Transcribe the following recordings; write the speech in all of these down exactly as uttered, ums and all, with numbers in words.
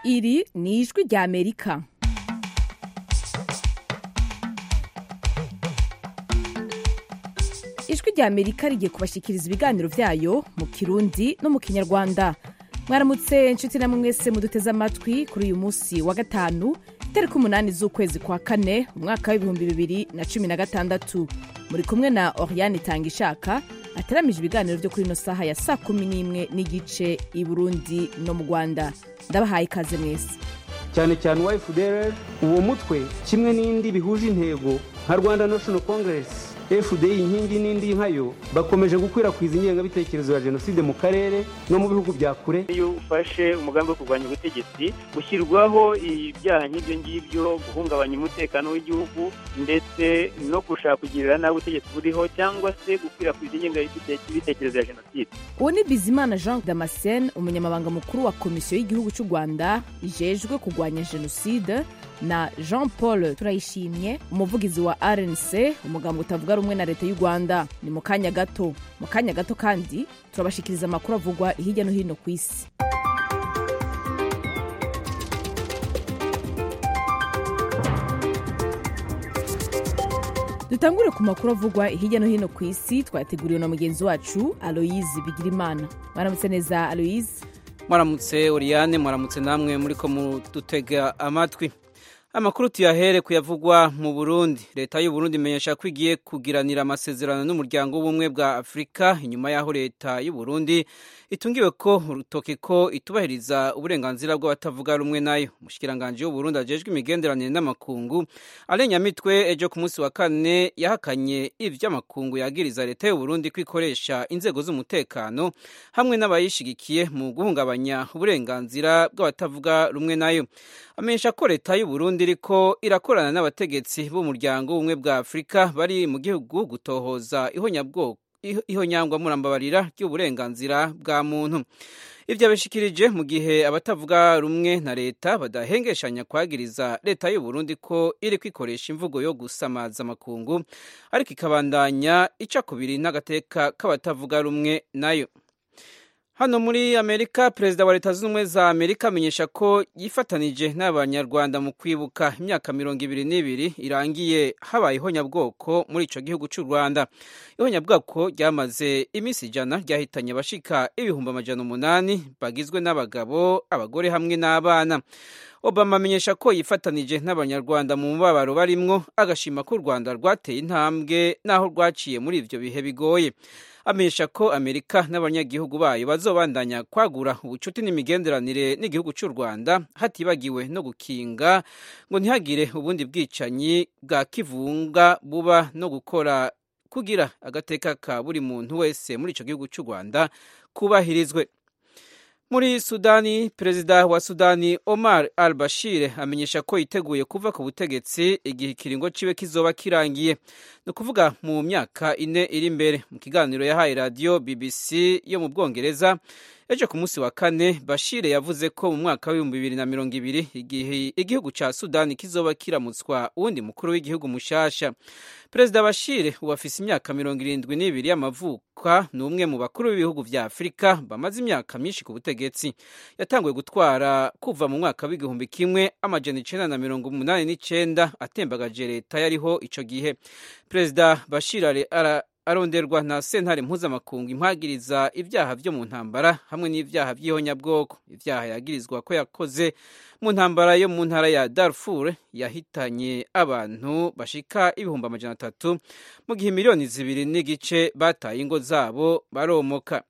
Iri ni ijwi rya Amerika. Ijwi rya Amerika rigiye kubashikiriza ibiganiro vyayo mu Kirundi no mu Kinyarwanda. Mwaramutse inshuti namwe mwese muduteze amatwi kuri uyu munsi wa gatanu tariki umunani z'ukwezi kwa kane umwaka w'ibihumbi bibiri na cumi na gatandatu. Muri kumwe na Oriane Tangishaka ataramije ibiganiro byo kuri ino saha ya saa kumi n'imwe n'igice i Burundi no mu Rwanda. Ndabahaye ikaze mwese. Cyane cyane wa F D L R uwo mutwe kimwe n'indi bihuje intego nka Rwanda National Congress, F D I inkingi n'indi nkayo bakomeje gukwirakwiza ingengabitekerezo ya jenoside mu karere no mu bihugu bya kure. Iyo ufashe umugambi wo kurwanya ubutegetsi ushyirwaho ibyaha nk'ibyo ngibyo, guhungabanya umutekano w'igihugu ndetse no gushaka kugirira nabi ubutegetsi buriho cyangwa se gukwirakwiza ingengabitekerezo ya jenoside. Uwo ni Bizimana Jean Damascene, umunyamabanga mukuru wa komisiyo y'igihugu cy'u Rwanda ijejwe kurwanya jenoside, na Jean Paul Turayishimye, umuvugizi wa R N C, umugambi utavuga rumwe na leta y'u Rwanda. Ni mu kanya gato mu kanya gato kandi turabashikiriza amakuru avugwa hirya no hino ku isi. Dutangure ku makuru avugwa hirya no hino ku isi, twateguriwe na mugenzi wacu Aloise Bigirimana. Mwaramutse neza Aloise. Mwaramutse Oriane, mwaramutse namwe muriko mudutega amatwi. Amakuru tuyahere kuyavugwa mu Burundi. Leta y'u Burundi imenyesha ko igiye kugiranira amasezerano n'umuryango w'ubumwe bwa Afrika inyuma yaho leta y'u Burundi itungiwe ko urutoke ko itubahiriza uburenganzira bw'abatavuga rumwe nayo. Umushikiranganje w'u Burundi ajejwe imigenderanire n'amakungu Alain Nyamitwe ejo ku munsi wa kane yahakanye ivy'amakungu yagiriza leta y'u Burundi kwikoresha inzego z'umutekano hamwe n'abayishigikiye mu guhungabanya uburenganzira bw'abatavuga rumwe nayo. Amenyesha ko leta y'u Burundi iriko irakorana n'abategetsi b'umuryango w'ubumwe bwa Afrika bari mu gihugu gutohoza ihonyabwoko ihonyangwa murambabarira ry'uburenganzira bwa muntu. Ivyo abishikirije mu gihe abatavuga rumwe na leta badahengeshanya kwagiriza leta y'u Burundi ko iri kwikoresha imvugo yo gusamaza amakungu ariko ikabandanya ica kubiri n'agateka k'abatavuga rumwe nayo. Hano muri Amerika, Perezida wa Leta Zunze Ubumwe za Amerika amenyesha ko yifatanije n'abanyarwanda mu kwibuka imyaka mirongo ibiri n'ibiri irangiye habaye ihonyabwoko muri ico gihugu cy'u Rwanda. Ihonyabwoko ryamaze imisi ijana ryahitanye abashika ibihumbi amajana umunani bagizwe n'abagabo, abagore hamwe n'abana. Obama amenyesha ko yifatanije n'abanyarwanda mu mubabaro barimwo, agashima ko u Rwanda rwateye intambwe naho rwaciye muri ivyo bihe bigoye. Amenyesha ko Amerika n'abanyagihugu bayo bazobandanya kwagura ubucuti n'imigenderanire n'igihugu cy'u Rwanda hatibagiwe no gukinga ngo ntihagire ubundi bwicanyi bwa kivunga buba no gukora kugira agateka ka buri muntu wese muri ico gihugu cy'u Rwanda kubahirizwe. Muri Sudani, Perezida wa Sudani Omar al-Bashir amenyesha ko yiteguye kuva ku butegetsi igihe ikiringo ciwe kizoba kirangiye. No kuvuga mu myaka ine iri imbere. Mu kiganiro yahaye radio B B C yo mu Bwongereza ejo ku munsi wa kane, Bashir yavuze ko mu mwaka w'ibihumbi bibiri na mirongo ibiri igihe igihugu ca Sudani kizoba kiramutswa uwundi mukuru w'igihugu mushasha. Perezida Bashir uwafise imyaka mirongo irindwi n'ibiri y'amavuka ni umwe mu bakuru b'ibihugu vya Afrika bamaze imyaka myinshi ku butegetsi. Yatanguye gutwara kuva mu mwaka w'igihumbi kimwe amajana icenda na mirongo umunani n'icenda atembagaje leta yariho ico gihe. Perezida Bashir ara aronderwa na sentare mpuzamakungu impagiriza ibyaha vyo mu ntambara hamwe n'ivyaha vy'ihonyabwoko. Ivyaha yagirizwa ko yakoze mu ntambara yo mu ntara ya Darfur yahitanye abantu bashika ibihumbi amajana atatu mu gihe miliyoni zibiri n'igice bataye ingo zabo baromoka.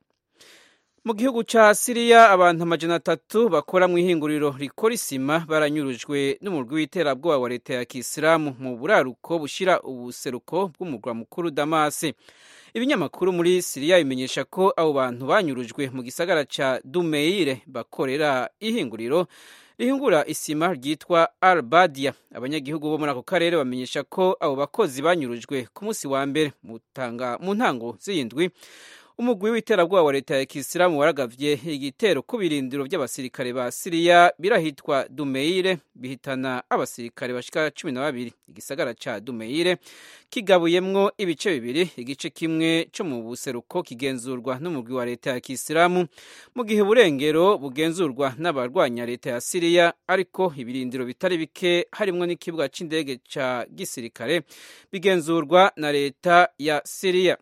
Mu gihugu ca Syria abantu amajana atatu bakora mu ihinguriro rikora isima baranyurujwe n'umurwi w'iterabwoba wa leta ya Kisilamu mu buraruko bushira ubuseruko bw'umurwa mukuru Damas. Ibinyamakuru muri Syria bimenyesha ko abo bantu banyurujwe mu gisagara ca Dumeire bakorera ihinguriro rihingura isima ryitwa Al-Badia. Abanyagihugu bo muri ako karere bamenyesha ko abo bakozi banyurujwe ku munsi wa mbere mu ntango z'indwi umugwi w'iterabwoba wa leta ya Kisilamu waragavye igitero ku birindiro by'abasirikare ba Syria birahitwa Dumeire bihitana abasirikare bashika cumi na babiri. Igisagara ca Dumeire kigabuyemwo ibice bibiri, igice kimwe cyo mu buseruko kigenzurwa n'umugwi wa leta ya Kisilamu mu gihe uburengero bugenzurwa n'abarwanya leta ya Syria, ariko ibirindiro bitari bike harimwo n'ikibuga c'indege ca gisirikare bigenzurwa na leta ya Syria.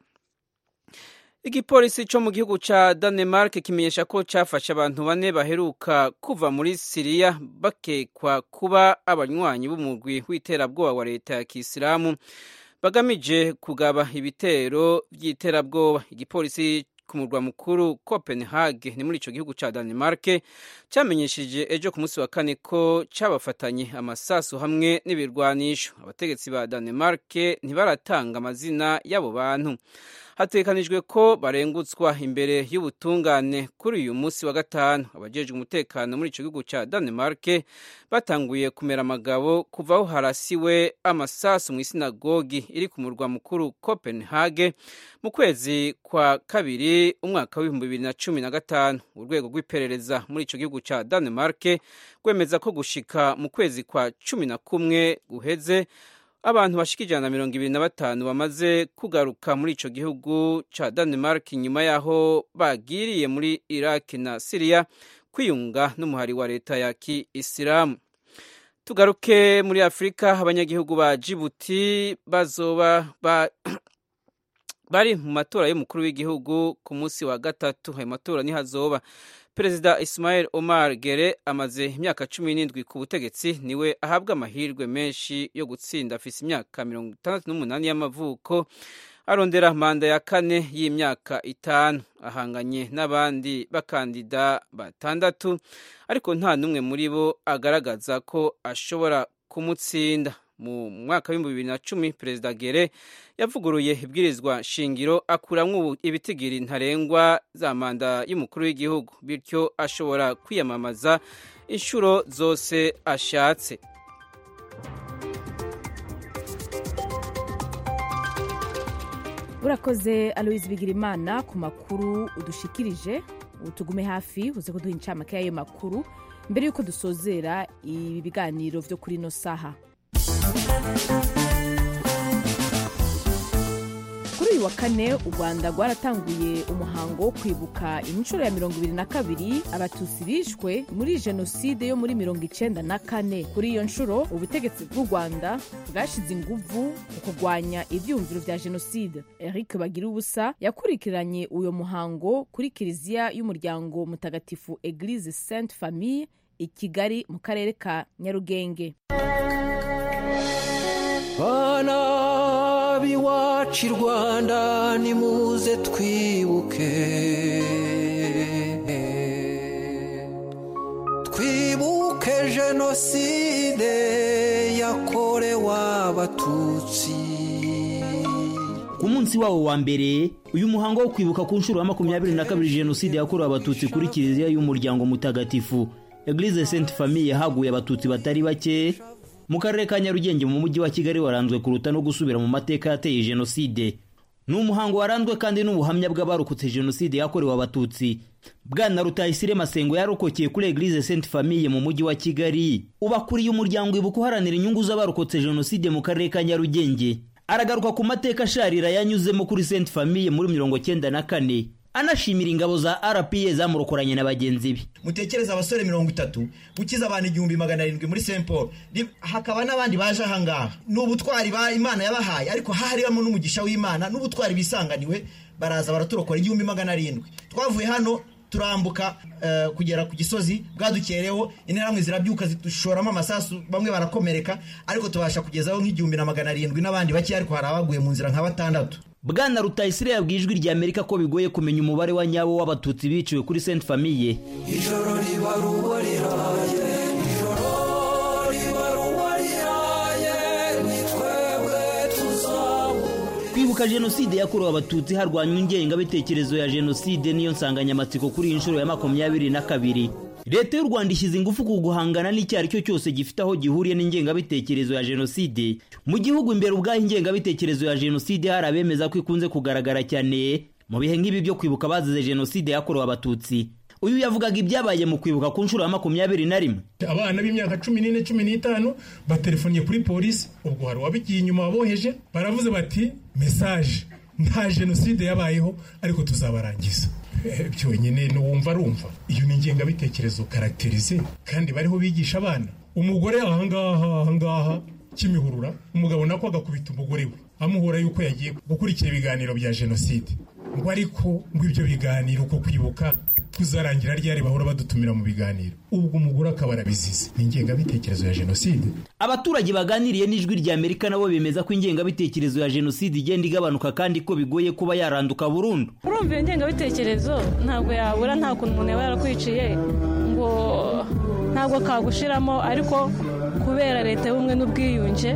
Igipolisi cyo mu gihugu ca Denmark kimenyesha ko cafashe abantu bane baheruka kuva muri Syria bakekwa kuba abanywanyi b'umugwi w'iterabwoba wa leta ya Kisilamu bagamije kugaba ibitero by'iterabwoba. Igipolisi ku murwa mukuru Copenhagen ni muri ico gihugu ca Denmark cyamenyesheje ejo ku munsi wa kane ko cabafatanye amasasu hamwe n'ibirwanisho. Abategetsi ba Denmark ntibaratanga amazina y'abo bantu. Hatekanijwe ko barengutswa imbere y'ubutungane kuri uyu munsi wa gatanu. Abajejwe umutekano muri ico gihugu ca Denmark batanguye kumera amagabo kuvaho harasiwe amasasu mu isinagogi iri ku murwa mukuru Copenhagen mu kwezi kwa kabiri umwaka w'ibihumbi bibiri na cumi na gatanu. Urwego rw'iperereza muri ico gihugu ca Denmark rwemeza ko gushika mu kwezi kwa cumi na kumwe guheze abantu bashika ijana na mirongo ibiri na batanu bamaze kugaruka muri ico gihugu ca Denmark nyuma yaho bagiriye muri Iraq na Syria kwiyunga n'umuhari wa leta ya Kiislamu. Tugaruke muri Afrika, abanyagihugu ba Djibouti bazoba ba bari mu matora y'umukuru w'igihugu ku munsi wa gatatu. Ayo matora ni hazoba Perezida Ismail Omar Gere amaze imyaka cumi n'indwi ku butegetsi, niwe ahabwa amahirwe menshi yo gutsinda. Afise imyaka mirongo itandatu n'umunani y'amavuko, arondera manda ya kane y'imyaka itanu. Ahanganye n'abandi bakandida batandatu, ariko nta n'umwe muri bo agaragaza ko ashobora kumutsinda. Mu mwaka w'ibihumbi bibiri na cumi Perezida Gere yavuguruye ibwirizwa shingiro akuramwo ibitigiri ntarengwa za manda y'umukuru w'igihugu, bityo ashobora kwiyamamaza inshuro zose ashatse. Urakoze Aloise Bigirimana ku makuru udushikirije. Utugume hafi uze kuduha incamake y'ayo makuru mbere yuko dusozera ibi biganiro vyo kuri no saha. Kuri uyu wa kane u Rwanda rwaratanguye umuhango wo kwibuka inshuro ya mirongo ibiri na kabiri abatutsi bishwe muri jenoside yo muri mirongo icenda na kane. Kuri iyo nshuro ubutegetsi bw'u Rwanda bwashize inguvu mu kurwanya ivyumviro vya jenoside. Eric Bagirubusa yakurikiranye uyo muhango kuri kiliziya y'umuryango mutagatifu Eglise Sainte Famille i Kigali mu karere ka Nyarugenge. Bana biwacu i Rwanda nimuze twibuke, twibuke jenoside yakorewe abatutsi. Ku munsi wawo wa mbere uyu muhango wo kwibuka ku nshuro ya makumyabiri na kabiri jenoside yakorewe abatutsi kuri kiliziya y'umuryango mutagatifu Eglise Sainte Famille haguye abatutsi batari bake mu karere ka Nyarugenge mu mujyi wa Kigali, waranzwe kuruta no gusubira mu mateka yateye jenoside. Ni umuhango waranzwe kandi n'ubuhamya bw'abarokotse jenoside yakorewe abatutsi. Bwana Rutayisire Masengo yarokokeye kuri Eglise Sainte Famille mu mujyi wa Kigali, ubakuriye umuryango ibuka uharanira inyungu z'abarokotse jenoside mu karere ka Nyarugenge. Aragaruka ku mateka sharira yanyuzemo kuri Sainte Famille muri mirongo cyenda na kane, anashimira ingabo za R P A zamurokoranye na bagenzi be. Mutekereza abasore mirongo itatu gukiza abantu igihumbi magana arindwi muri Saint Paul, hakaba n'abandi baje ahangaha. N'ubutwari ba Imana yabahaye, ariko harimo n'umugisha w'Imana n'ubutwari bisanganiwe, baraza baraturokora igihumbi magana arindwi. Twavuye hano turambuka uh, kugera ku Gisozi, bwadukereho interahamwe zirabyuka zitushoramo amasasu, bamwe barakomereka, ariko tubasha kugezaho nk'igihumbi na magana arindwi n'abandi baki, ariko harabaguye mu nzira nka batandatu. Bwana Rutayisire yabwiye ijwi rya Amerika ko bigoye kumenya umubare wa nyawo w'abatutsi biciwe kuri Sainte Famille. Ijoro ribarubariraye, ijoro ribarubariraye, nitwebwe tuzabu. Kwibuka jenoside yakorewe abatutsi harwanywa ingengabitekerezo ya jenoside niyo nsanganyamatsiko kuri inshuro ya makumyabiri na kabiri. Leta y'u Rwanda ishyize ingufu ku guhangana n'icyari cyo cyose gifite aho gihuriye n'ingengabitekerezo ya jenoside. Mu gihugu imbere ubwaho ingengabitekerezo ya jenoside hari abemeza ko ikunze kugaragara cyane mu bihe nk'ibi byo kwibuka abazize jenoside yakorewe abatutsi. Uyu yavugaga ibyabaye mu kwibuka ku nshuro ya makumyabiri na rimwe. Abana b'imyaka cumi n'ine cumi n'itanu baterefoniye kuri polisi, ubwo hari wabigiye inyuma waboheje, baravuze bati message nta jenoside yabayeho ariko tuzabarangiza. Byonyine n'uwumva arumva. Iyo ni ingengabitekerezo karakterize kandi bariho bigisha abana. Umugore ahangaha ahangaha Kimihurura, umugabo nako agakubita umugore we amuhora yuko yagiye gukurikira ibiganiro bya jenoside, ngo ariko ngo ibyo biganiro ko kwibuka kuzarangira ryari bahora badutumira mu biganiro, ubwo umugore akaba arabizize. Ni ingengabitekerezo ya jenoside. Abaturage baganiriye n'ijwi rya Amerika nabo bemeza ko ingengabitekerezo ya jenoside igenda igabanuka kandi ko bigoye kuba yaranduka burundu. Urumva iyo ngengabitekerezo ntabwo yabura, nta kuntu umuntu yaba yarakwiciye ngo ntabwo kagushiramo, ariko kubera leta y'ubumwe n'ubwiyunge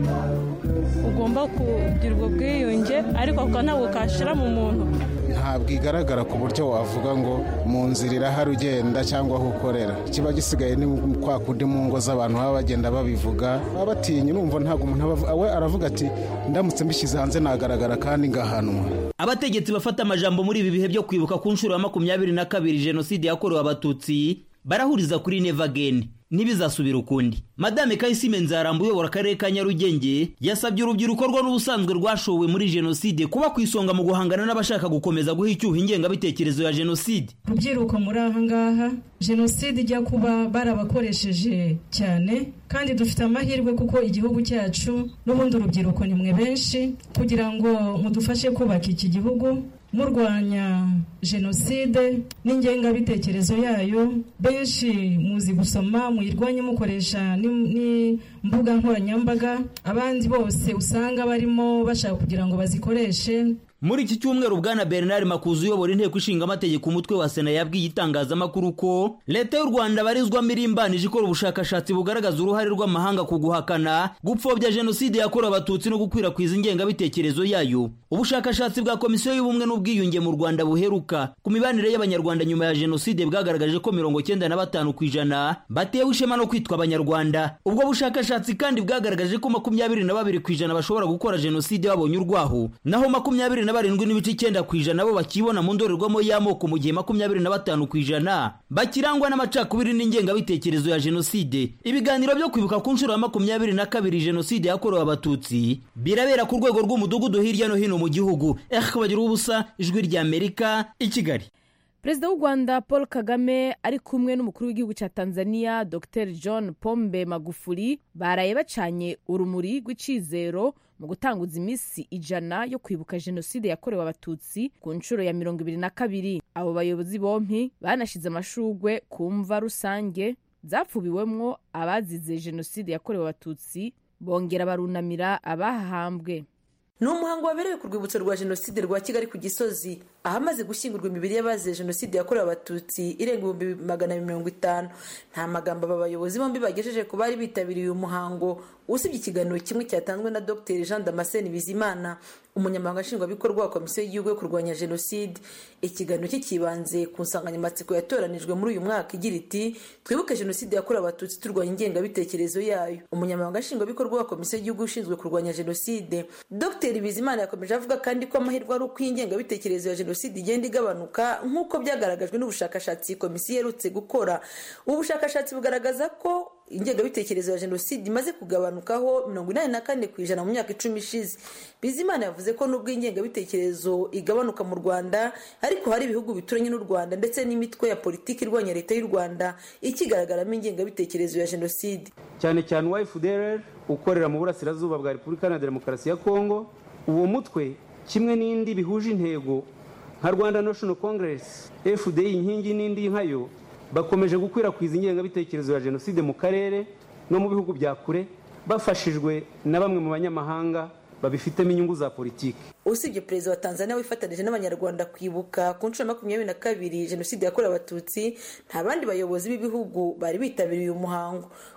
ugomba kugira ubwo bwiyunge, ariko ntabwo kashira mu muntu. Ntabwo igaragara ku buryo wavuga ngo mu nzira irahari ugenda cyangwa aho ukorera. Kiba gisigaye ni kwa kundi mu ngo z'abantu baba bagenda babivuga, baba batinya. Urumva ntabwo umuntu we aravuga ati ndamutse mbishyize hanze nagaragara kandi ngahanwa. Abategetsi bafata amajambo muri ibi bihe byo kwibuka ku nshuro ya makumyabiri na kabiri jenoside yakorewe abatutsi barahuriza kuri never again, ntibizasubira ukundi. Madame Kayisime Nzarambu uyobora akarere ka Nyarugenge yasabye urubyiruko rwo n'ubusanzwe rwashowe muri jenoside kuba ku isonga mu guhangana n'abashaka gukomeza guha icyuho ingengabitekerezo ya jenoside. Rubyiruko muri aha ngaha jenoside ijya kuba barabakoresheje cyane, kandi dufite amahirwe kuko igihugu cyacu n'ubundi urubyiruko ni mwe benshi, kugira ngo mudufashe kubaka iki gihugu murwanya jenoside n'ingengabitekerezo yayo. Benshi muzi gusoma, muyirwanye mukoresha n'imbuga nkoranyambaga, abandi bose usanga barimo bashaka kugira ngo bazikoreshe. Muri iki cyumweru Bwana Bernard Makuza uyobora inteko ishinga amategeko umutwe wa Sena yabwiye itangazamakuru ko leta y'u Rwanda barizwa mirimbanije ikora ubushakashatsi bugaragaza uruhare rw'amahanga ku guhakana, gupfobya jenoside yakorewe abatutsi no gukwirakwiza ingengabitekerezo yayo. Ubushakashatsi bwa Komisiyo y'Ubumwe n'Ubwiyunge mu Rwanda buheruka ku mibanire y'abanyarwanda nyuma ya jenoside bwagaragaje ko mirongo cyenda na batanu ku ijana batewe ishema no kwitwa abanyarwanda. Ubwo bushakashatsi kandi bwagaragaje ko makumyabiri na babiri ku ijana bashobora gukora jenoside babonye urwaho, naho makumyabiri na barindwi n'ibice icyenda ku ijana bo bakibona mu ndorerwamo y'amoko, mu gihe makumyabiri na batanu ku ijana bakirangwa n'amacakubiri n'ingengabitekerezo ya jenoside. Ibiganiro byo kwibuka ku nshuro ya makumyabiri na kabiri jenoside yakorewe abatutsi birabera ku rwego rw'umudugudu hirya no hino mu gihugu. Eric Bagirubusa, Ijwi rya Amerika, i Kigali. Perezida w'u Rwanda Paul Kagame ari kumwe n'umukuru w'igihugu cya Tanzania Doctor John Pombe Magufuli baraye bacanye urumuri rw'icizero mu gutanguza iminsi ijana yo kwibuka jenoside yakorewe abatutsi ku nshuro ya mirongo ibiri na kabiri. Abo bayobozi bompi banashize amashugwe ku mva rusange zapfubiwemwo abazize jenoside yakorewe abatutsi, bongera barunamira abahambwe. Ni umuhango wabereye ku rwibutso rwa jenoside rwa Kigali ku Gisozi, ahamaze gushyingurwa imibiri y'abazize jenoside yakorewe abatutsi irenga ibihumbi magana mirongo itanu. Nta magambo aba bayobozi bombi bagejeje ku bari bitabiriye uyu muhango, usibye ikiganiro kimwe cyatanzwe na Dr Jean Damascene Bizimana, umunyamabanga nshingwabikorwa wa Komisiyo y'Igihugu yo kurwanya jenoside. Ikiganiro cye kibanze ku nsanganyamatsiko yatoranijwe muri uyu mwaka igira iti twibuke jenoside yakorewe abatutsi turwanya ingengabitekerezo yayo. Umunyamabanga nshingwabikorwa wa Komisiyo y'Igihugu ishinzwe kurwanya jenoside Dr Bizimana yakomeje avuga kandi ko amahirwe ari uko ingengabitekerezo ya jenoside igenda igabanuka nk'uko byagaragajwe n'ubushakashatsi komisiyo yerutse gukora. Ubu bushakashatsi bugaragaza ko ingengabitekerezo ya jenoside imaze kugabanukaho mirongo inani na kane ku ijana mu myaka icumi ishize. Bizimana yavuze ko nubwo ingengabitekerezo igabanuka mu Rwanda, ariko hari ibihugu bituranye n'u Rwanda ndetse n'imitwe ya politiki irwanya leta y'u Rwanda ikigaragaramo ingengabitekerezo ya jenoside, cyane cyane wa F D L R ukorera mu burasirazuba bwa Repubulika Iharanira Demokarasi ya Kongo. Uwo mutwe kimwe n'indi bihuje intego nka Rwanda National Congress, F D I inkingi n'indi nkayo bakomeje gukwirakwiza ingengabitekerezo ya jenoside mu karere no mu bihugu bya kure, bafashijwe na bamwe mu banyamahanga babifitemo inyungu za politiki. Usibye perezida wa Tanzania wifatanije n'abanyarwanda kwibuka ku nshuro makumyabiri na kabiri jenoside yakorewe abatutsi, nta bandi bayobozi b'ibihugu bari bitabiriye uyu muhango.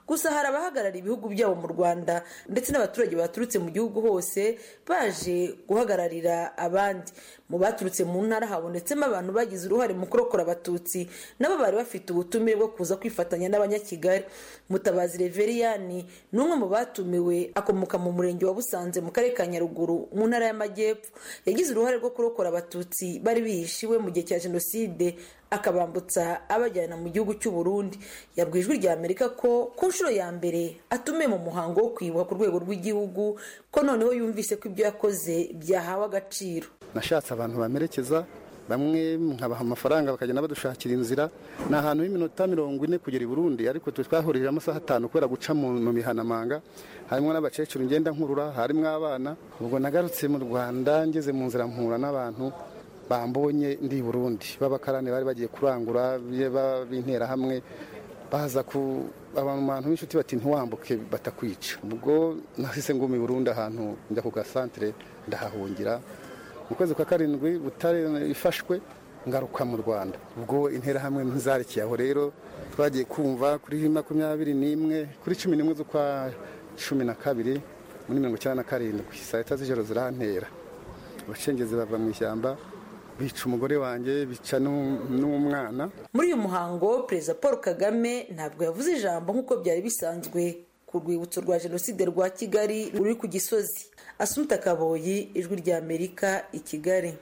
gusa hari abahagarariye ibihugu byabo mu Rwanda ndetse n'abaturage baturutse mu gihugu hose baje guhagararira abandi. Mu baturutse mu ntara habonetsemo abantu bagize uruhare mu kurokora abatutsi nabo bari bafite ubutumire bwo kuza kwifatanya n'abanyakigali. Mutabazi Reveriyani ni umwe mu batumiwe, akomoka mu murenge wa Busanze mu karere ka Nyaruguru mu ntara y'Amajyepfo. Yagize uruhare rwo kurokora abatutsi bari bihishiwe mu gihe cya jenoside akabambutsa abajyana mu gihugu cy'u Burundi. Yabwiye Ijwi rya Amerika ko ku nshuro ya mbere atumiye mu muhango wo kwibuka ku rwego rw'igihugu, ko noneho yumvise ko ibyo yakoze byahawe agaciro. Nashatse abantu bamerekeza, bamwe nkabaha amafaranga bakagenda badushakira inzira. Ni ahantu h'iminota mirongo ine kugera i Burundi, ariko twe twahurira amasaha atanu kubera guca mu mihanamanga. Harimo n'abakecuru ngenda nkurura, harimo abana. Ubwo nagarutse mu Rwanda ngeze mu nzira mpura n'abantu bambonye ndi Burundi, babakarane bari bagiye kurangura b'intera hamwe, baza ku abantu b'inshuti bati ntiwambuke batakwica. Ubwo nahise ngumi Burundi ahantu njya ku gasantere ndahahungira. Mu kwezi kwa karindwi Butare ifashwe ngaruka mu Rwanda. Ubwo intera hamwe ntizarikiye aho, rero twagiye kumva kuri makumyabiri n'imwe kuri cumi n'imwe z'ukwa cumi na kabiri muri mirongo icyenda na karindwi saa sita z'ijoro zirantera. Abacengezi bava mu ishyamba bica umugore wanjye, bica n'umwana. Muri uyu muhango Perezida Paul Kagame ntabwo yavuze ijambo nk'uko byari bisanzwe ku rwibutso rwa jenoside rwa Kigali ruri ku Gisozi. Asumta Kaboyi, Ijwi rya Amerika, i Kigali.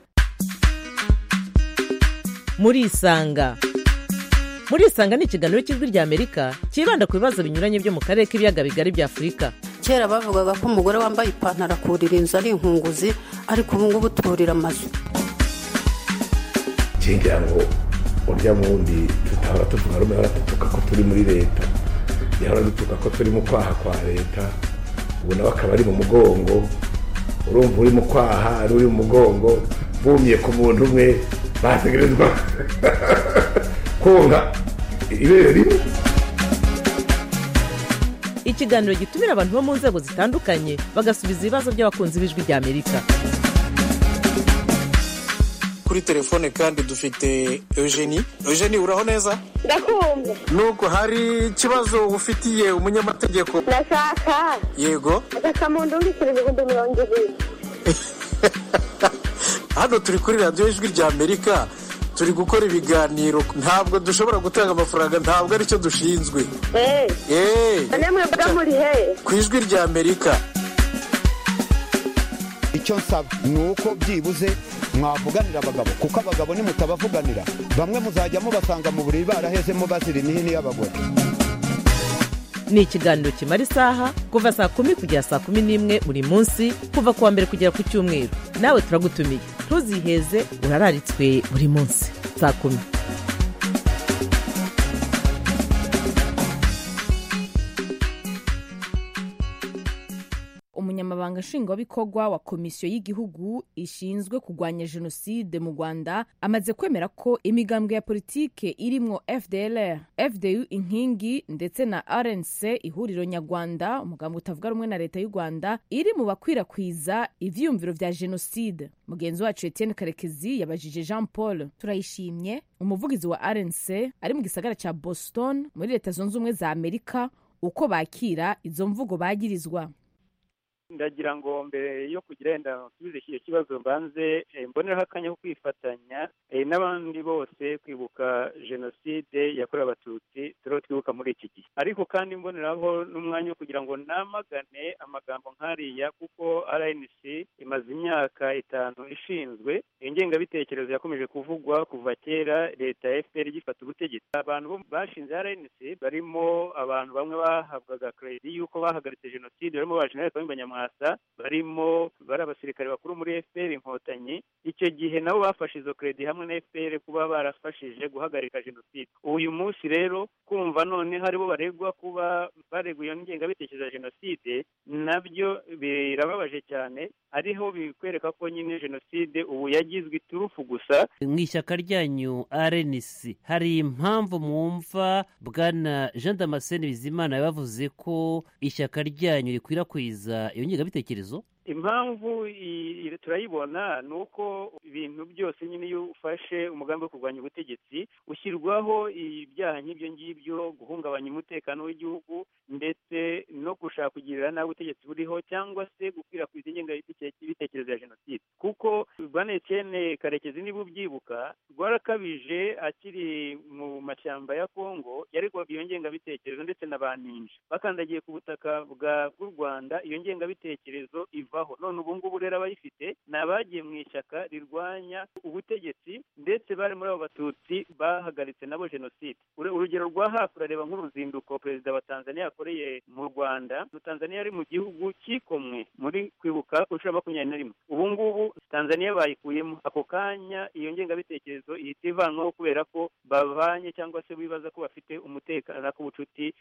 Muri Isanga. Muri Isanga ni ikiganiro cy'Ijwi rya Amerika kibanda ku bibazo binyuranye byo mu karere k'ibiyaga bigari bya Afurika. Kera bavugaga ko umugore wambaye ipantaro akurira inzu ari inkunguzi, ariko ubu ngubu turira amazu. Kingira ngo urya mundi tutahora tuvuga rumwe baratuka ko turi muri leta, yahora dutuka ko turi mu kwaha kwa leta, ubu nawe akaba ari mu mugongo. Urumva uri mu kwaha ari uri mu mugongo, bumye ku muntu umwe bategerezwa konga ibere rimwe. Ikiganiro gitumira abantu bo mu nzego zitandukanye bagasubiza ibibazo by'abakunzi b'Ijwi rya Amerika. Kuri telefone kandi dufite Eugenie. Eugenie, uraho neza? Ndakumva. Nuko hari ikibazo ufitiye umunyamategeko? Ndashaka. Yego. Ndashaka mu ndungikire ibihumbi mirongo ibiri. Hano turi kuri radiyo Ijwi rya Amerika, turi gukora ibiganiro, ntabwo dushobora gutanga amafaranga, ntabwo aricyo dushinzwe. Eh. Eh. Namwe bwa muri he? Ku Ijwi rya Amerika. Icyo nsaba ni uko byibuze mwavuganira abagabo, kuko abagabo nimutabavuganira bamwe muzajya mubasanga mu buriri barahezemo bazira imihini y'abagore. Ni ikiganiro kimara isaha kuva saa kumi kugera saa kumi n'imwe buri munsi, kuva kuwa mbere kugera ku Cyumweru. Nawe turagutumiye, ntuziheze, urararitswe buri munsi saa kumi. Umunyamabanga nshingwabikorwa wa komisiyo y'igihugu ishinzwe kurwanya jenoside mu Rwanda amaze kwemera ko imigambwe ya politike irimwo F D L R, F D U inkingi ndetse na R N C ihuriro nyarwanda, umugambwe utavuga rumwe na leta y'u Rwanda, iri mu bakwirakwiza ivyiyumviro vya jenoside. Mugenzi wacu Etienne Karekezi yabajije Jean Paul Turayishimye, umuvugizi wa R N C ari mu gisagara ca Boston muri leta zunze ubumwe za Amerika, uko bakira izo mvugo bagirizwa. Ndagira ngo mbere yo kugira yenda tubize iki kibazo mbanze mbonera hakanya ko kwifatanya n'abandi bose kwibuka jenoside yakorewe abatutsi turo twibuka muri iki gihe, ariko kandi mboneraho n'umwanya wo kugira ngo namagane amagambo nkariya, kuko R N C imaze imyaka itanu ishinzwe ingengabitekerezo yakomeje kuvugwa kuva kera leta ya F P R gifata ubutegetsi. Abantu bashinze R N C barimo abantu bamwe bahabwaga credit yuko bahagaritse jenoside, barimo ba General Kayumba Nyamwasa, barimo bari abasirikare bakuru muri F P R Inkotanyi. Icyo gihe nabo bafashe izo credit hamwe na F P R kuba barafashije guhagarika jenoside. Uyu munsi rero kumva none haribo baregwa kuba bareguye ingengabitekerezo ya jenoside, nabyo birababaje cyane, ariho bikwereka ko nyine jenoside ubu yagizwe iturufu gusa. Mu ishyaka ryanyu R N C hari impamvu mwumva bwana Jean Damascene Bizimana yavuze ko ishyaka ryanyu rikwirakwiza iyo ngengabitekerezo? impamvu turayibona ni uko ibintu byose nyine iyo ufashe umugambi wo kurwanya ubutegetsi ushyirwaho ibyaha nk'ibyo ngibyo, guhungabanya umutekano w'igihugu ndetse no gushaka kugirira nabi ubutegetsi buriho cyangwa se gukwirakwiza ingengabitekerezo ya jenoside. kuko bwana Etienne Karekezi niba ubyibuka rwarakabije akiri mu mashyamba ya Kongo yaregwaga iyo ngengabitekerezo ndetse na baninja bakandagiye ku butaka bw'u Rwanda, iyo ngengabitekerezo ivaho. none ubu ngubu rero abayifite ni abagiye mu ishyaka rirwanya ubutegetsi ndetse bari muri abo batutsi bahagaritse nabo jenoside. urugero rwa hafi urareba nk'uruzinduko perezida wa Tanzania yakoreye mu Rwanda. Tanzania yari mu gihugu cyikomwe muri kwibuka ku nshuro makumyabiri na rimwe. ubu ngubu Tanzania bayikuyemo ako kanya, iyo ngengabitekerezo ihita ivanwaho kubera ko babanye cyangwa se bibaza ko bafite umutekano k'ubucuti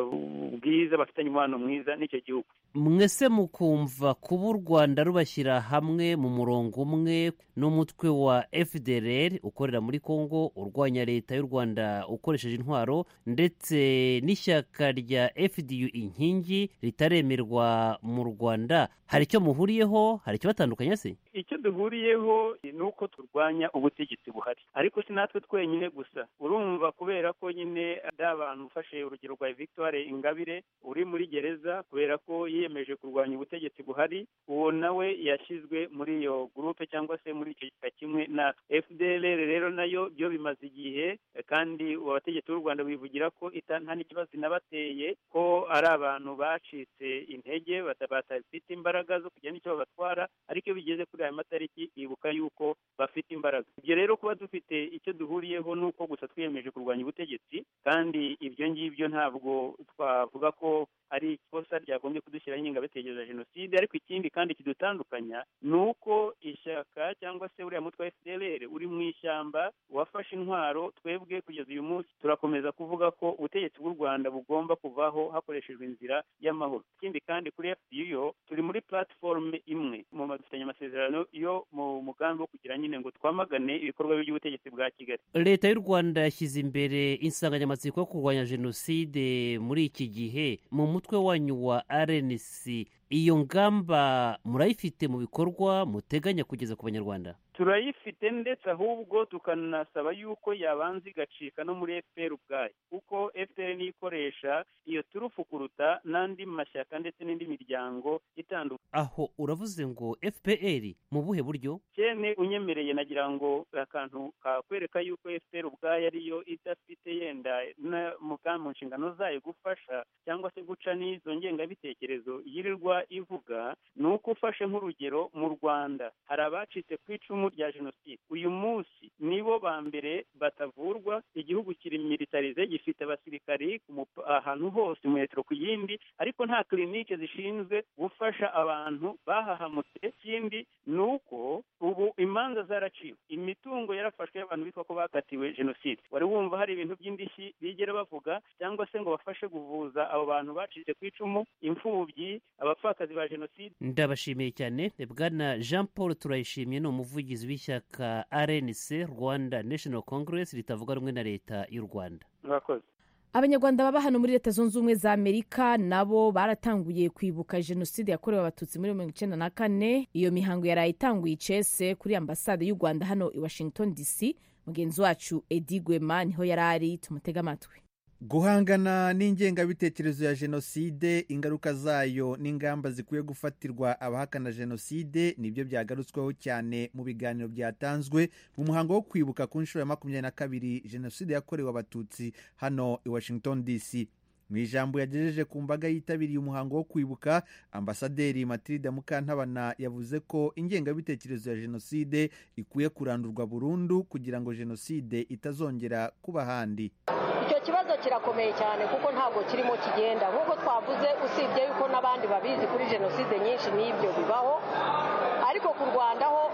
bwiza, bafitanye umubano mwiza n'icyo gihugu. mwese mukumva kuba u Rwanda rubashyira hamwe mu murongo umwe n'umutwe wa F D L R ukorera muri Kongo urwanya leta y'u Rwanda ukoresheje intwaro, ndetse n'ishyaka rya F D U inkingi ritaremerwa mu Rwanda, hari icyo muhuriyeho? Hari icyo batandukanya se? Icyo duhuriyeho ni uko turwanya ubutegetsi buhari, ariko si natwe twenyine gusa. urumva kubera ko nyine ari abantu, ufashe urugero rwa Victoire Ingabire uri muri gereza kubera ko yiyemeje kurwanya ubutegetsi buhari, uwo nawe yashyizwe muri iyo gurupe cyangwa se muri icyo gika kimwe natwe. F D L R rero nayo byo bimaze igihe, kandi abategetsi b'u Rwanda bivugira ko nta n'ikibazo inabateye, ko ari abantu bacitse intege batafite imbaraga zo kujya n'icyo babatwara, ariko iyo bigeze kuri aya matariki bibuka yuko bafite imbaraga. ibyo rero kuba dufite icyo duhuriyeho ni uko gusa twiyemeje kurwanya ubutegetsi, kandi ibyo ngibyo ntabwo twavuga ko ari ikosa ryagombye kudushyiraho ingengabitekerezo ya jenoside. ariko ikindi kandi kidutandukanya ni uko ishyaka cyangwa se uriya mutwe wa F D L R uri mu ishyamba wafashe intwaro. twebwe kugeza uyu munsi turakomeza kuvuga ko ubutegetsi bw'u Rwanda bugomba kuvaho hakoreshejwe inzira y'amahoro. ikindi kandi kuri F D U yo turi muri platform imwe, mu dufitanye amasezerano yo mu mugambi wo kugira nyine ngo twamagane ibikorwa by'ubutegetsi bwa Kigali. Leta y'u Rwanda yashyize imbere insanganyamatsiko yo kurwanya jenoside muri iki gihe. mu mutwe wanyu wa R N C iyo ngamba murayifite mu bikorwa muteganya kugeza ku Banyarwanda? turayifite, ndetse ahubwo tukanasaba yuko yabanza igacika no muri F P R ubwayo, kuko F P R niyo ikoresha iyo turufu kuruta n'andi mashyaka ndetse n'indi miryango itandukanye. Aho uravuze ngo F P R mu buhe buryo? cyene unyemereye nagira ngo akantu kakwereka yuko F P R ubwayo ariyo idafite yenda mu nshingano zayo gufasha cyangwa se guca n'izo ngengabitekerezo yirirwa ivuga. ni uko ufashe nk'urugero mu Rwanda hari abacitse ku icumu rya jenoside, uyu munsi nibo ba mbere batavurwa. igihugu kiri militarize, gifite abasirikari ahantu hose metero ku yindi, ariko nta klinike zishinzwe gufasha abantu bahahamutse. ikindi ni uko ubu imanza zaraciwe, imitungo yarafashwe y'abantu bitwa ko bakatiwe jenoside. wari wumva hari ibintu by'indishyi bigera bavuga cyangwa se ngo bafashe kuvuza abo bantu bacitse ku icumu, imfubyi, abapfakazi ba jenoside? Ndabashimiye cyane. Bwana Jean Paul Turayishimye ni umuvugizi w'ishyaka R N C, Rwanda National Congress, ritavuga rumwe na leta y'u Rwanda. Murakoze. Abanyarwanda baba hano muri Leta Zunze Ubumwe za Amerika nabo baratanguye kwibuka jenoside yakorewe abatutsi muri mirongo icyenda na kane. iyo mihango yaraye itanguye icese kuri ambasade y'u Rwanda hano i Washington D C. mugenzi wacu Edi Gwema niho yarari, tumutega amatwi. Guhangana n'ingengabitekerezo ya jenoside, ingaruka zayo n'ingamba zikwiye gufatirwa abahakana jenoside nibyo byagarutsweho cyane mu biganiro byatanzwe mu muhango wo kwibuka ku nshuro ya makumyabiri na kabiri jenoside yakorewe abatutsi hano i Washington D C. mu ijambo yagejeje ku mbaga yitabiriye umuhango wo kwibuka, ambasaderi Matilda Mukantabana yavuze ko ingengabitekerezo ya jenoside ikwiye kurandurwa burundu kugira ngo jenoside itazongera kuba ahandi. Icyo kibazo kirakomeye cyane kuko ntabwo kirimo kigenda nk'uko twavuze, usibye yuko n'abandi babizi kuri jenoside nyinshi n'ibyo bibaho, ariko ku Rwanda ho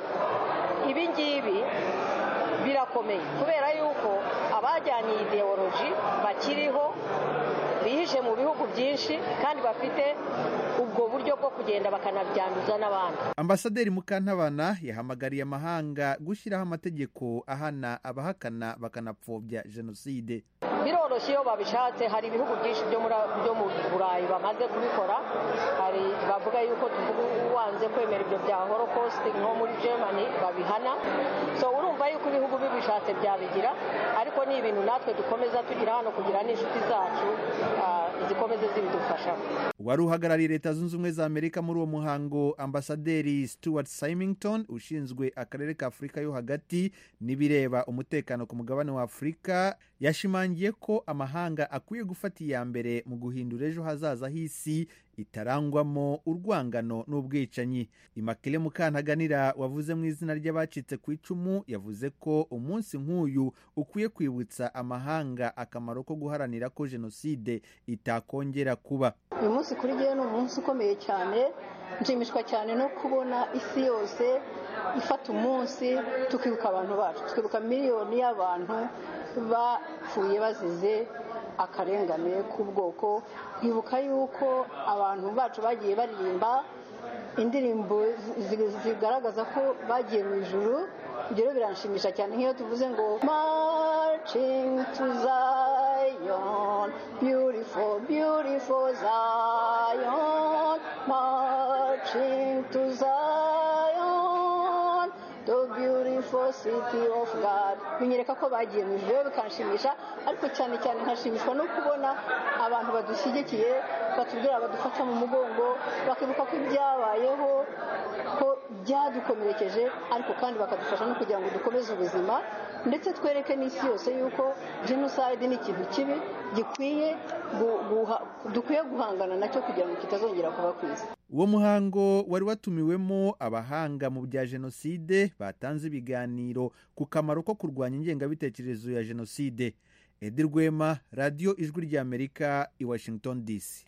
ibi ngibi birakomeye kubera yuko abajyanye ideology bakiriho bihishe mu bihugu byinshi kandi bafite ubwo buryo bwo kugenda bakanabyanduza n'abandi. Ambasaderi Mukantabana yahamagariye amahanga gushyiraho amategeko ahana abahakana bakanapfobya jenoside. biroroshye iyo babishatse. Hari ibihugu byinshi byo mu burayi bamaze kubikora, hari bavuga yuko tuvuga uwanze kwemera ibyo bya holocaust nko muri Germany babihana. So urumva yuko ibihugu bibishatse byabigira, ariko ni ibintu natwe dukomeza tugira hano kugira n'inshuti zacu zikomeze zibidufasha. Wari uhagarariye Leta Zunze Ubumwe za Amerika muri uwo muhango, Ambasaderi Stuart Symington ushinzwe akarere ka Afurika yo hagati n'ibireba umutekano ku mugabane wa Afurika, yashimangiye ko amahanga akwiye gufata iya mbere mu guhindura ejo hazaza h'isi itarangwamo urwangano n'ubwicanyi. Immaculée Mukantaganira wavuze mu izina ry'abacitse ku icumu yavuze ko umunsi nk'uyu ukwiye kwibutsa amahanga akamaro ko guharanira ko jenoside itakongera kuba. Uyu munsi kuri gihe ni umunsi ukomeye cyane, nshimishwa cyane no kubona isi yose ifata umunsi tukibuka abantu bacu, tukibuka miliyoni y'abantu bapfuye bazize akarengane k'ubwoko. Nkibuka yuko abantu bacu bagiye baririmba indirimbo zigaragaza ko bagiye mu ijuru. Ibyo rero biranshimisha cyane nk'iyo tuvuze ngo marching to Zion, beautiful beautiful Zion, marching to Zion, the beautiful city of God. Binyereka ko bagiye mu ijuru, bikanshimisha, ariko cyane cyane nkashimishwa no kubona abantu badushyigikiye, batubwira badufata mu mugongo, bakibuka ko ibyabayeho ko byadukomerekeje, ariko kandi bakadufasha no kugira ngo dukomeze ubuzima, ndetse twereke n'isi yose yuko genocide ni ikintu kibi gikwiye dukwiye guhangana nacyo kugira ngo kitazongera kuba ku isi. Uwo muhango wari watumiwemo abahanga mu bya jenoside batanze ibiganiro ku kamaro ko kurwanya ingengabitekerezo ya jenoside. Edi Rwema, Radio Ijwi ry'Amerika, i Washington D C.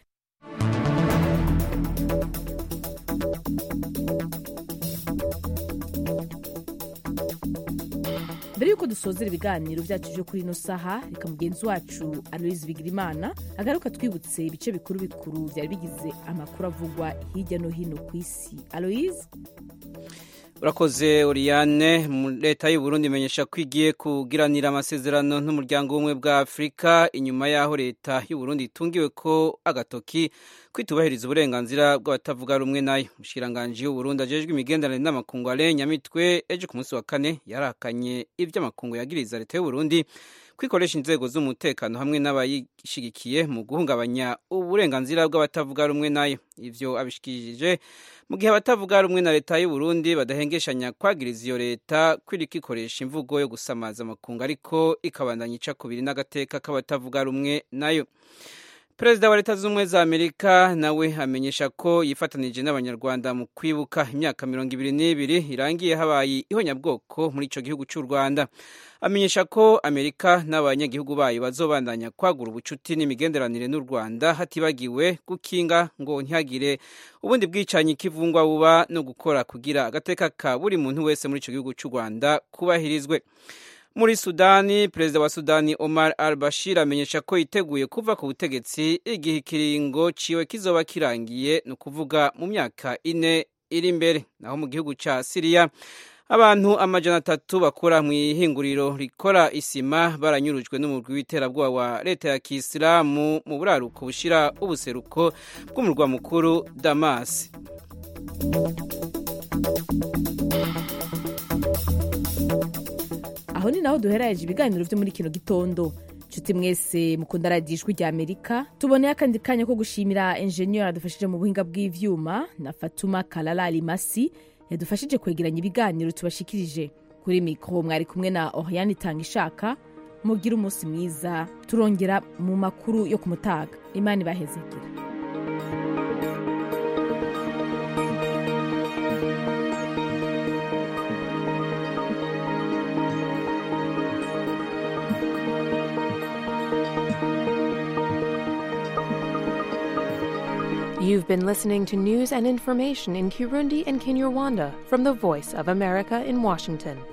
mbere yuko dusozera ibiganiro byacu byo kuri ino saha, reka mugenzi wacu Aloise Bigirimana agaruka twibutse ibice bikuru bikuru byari bigize amakuru avugwa hirya no hino ku isi. Aloise? Urakoze Oriane. Leta y'u Burundi imenyesha ko igiye kugiranira amasezerano n'umuryango w'ubumwe bwa Afurika inyuma y'aho leta y'u Burundi itungiwe ko agatoki kwitubahiriza uburenganzira bw'abatavuga rumwe nayo. Umushikiranganji w'u Burundi ajejwe imigenderanire n'amakungu Alain Nyamitwe ejo ku munsi wa kane yarahakanye ivy'amakungu yagiriza leta y'u Burundi kwikoresha inzego z'umutekano hamwe n'abayishigikiye mu guhungabanya uburenganzira bw'abatavuga rumwe nayo. Ivyo abishikirije mu gihe abatavuga rumwe na leta y'u Burundi badahengeshanya kwagiriza iyo leta kwirika ikoresha imvugo yo gusamaza amakungu ariko ikabandanya ica kubiri n'agateka k'abatavuga rumwe nayo. Perezida wa Leta Zunze za Amerika nawe amenyesha ko yifatanije n'abanyarwanda mu kwibuka imyaka mirongo ibiri n'ibiri irangiye habaye ihonyabwoko muri ico gihugu cy'u Rwanda. Amenyesha ko Amerika n'abanyagihugu bayo bazobandanya kwagura ubucuti n'imigenderanire n'u Rwanda hatibagiwe gukinga ngo ntihagire ubundi bwicanyi kivungwa buba no gukora kugira agateka ka buri muntu wese muri ico gihugu cy'u Rwanda kubahirizwe. Muri Sudani, Perezida wa Sudani Omar al-Bashir amenyesha ko yiteguye kuva ku butegetsi igihe ikiringo ciwe kizoba kirangiye, no kuvuga mu myaka ine iri imbere. Naho mu gihugu ca Syria, abantu amajana atatu bakora mu ihinguriro rikora isima baranyurujwe n'umurwi w'iterabwoba wa leta ya Kisilamu mu buraruko bushira ubuseruko bw'umurwa mukuru Damas. Aho ni naho duheraje ibiganiro byo muri kino gitondo. Nshuti mwese mukunda Radio Ijwi ry'Amerika, tuboneye akandi kanya ko gushimira engineer adufashije mu buhinga bw'ivyuma na Fatuma Kalala Alimasi yadufashije kwegeranya ibiganiro tubashikirije. Kuri mikro mwari kumwe na Oriane Tangishaka. Mugira umunsi mwiza, turongera mu makuru yo kumutaga. Imana ibahezekere. You've been listening to news and information in Kirundi and Kinyarwanda from the Voice of America in Washington.